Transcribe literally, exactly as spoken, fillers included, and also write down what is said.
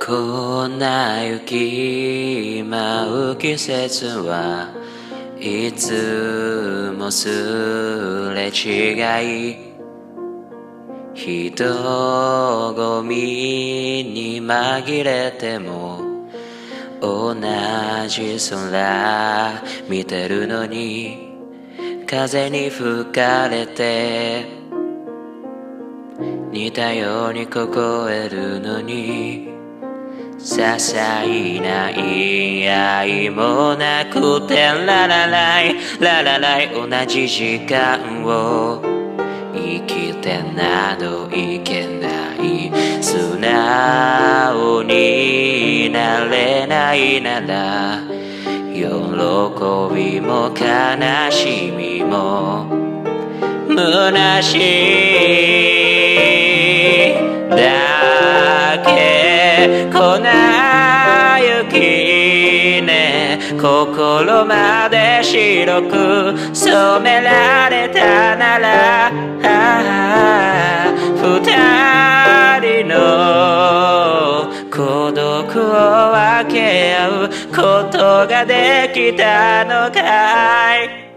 こんな雪舞う季節はいつもすれ違い、人混みに紛れても同じ空見てるのに、風に吹かれて似たように聞こえるのに、些細な言い合いもなくてララライララライ、同じ時間を生きてなどいけない。素直になれないなら喜びも悲しみも虚しいだけ。粉雪ね、心まで白く染められたなら、二人の孤独を分け合うことができたのかい。